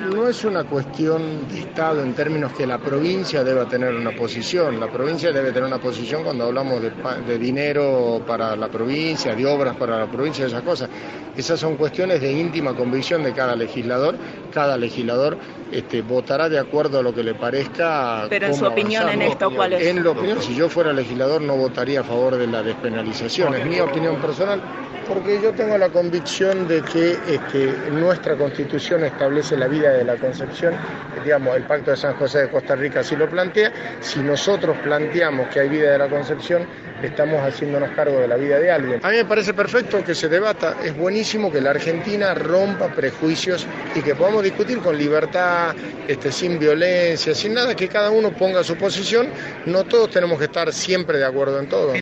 no es una cuestión de Estado en términos que la provincia deba tener una posición. La provincia debe tener una posición cuando hablamos de dinero para la provincia, de obras para la provincia, esas cosas. Esas son cuestiones de íntima convicción de cada legislador. Cada legislador votará de acuerdo a lo que le parezca. Pero en su opinión en esto, ¿cuál es? En la opinión, si yo fuera legislador no votaría a favor de la despenalización. Es mi opinión personal, porque yo tengo la convicción de que nuestra Constitución establece la vida de la concepción, digamos, el Pacto de San José de Costa Rica así lo plantea. Si nosotros planteamos que hay vida de la concepción, estamos haciéndonos cargo de la vida de alguien. A mí me parece perfecto que se debata, es buenísimo que la Argentina rompa prejuicios y que podamos discutir con libertad, sin violencia, sin nada, que cada uno ponga su posición. No todos tenemos que estar siempre de acuerdo en todo.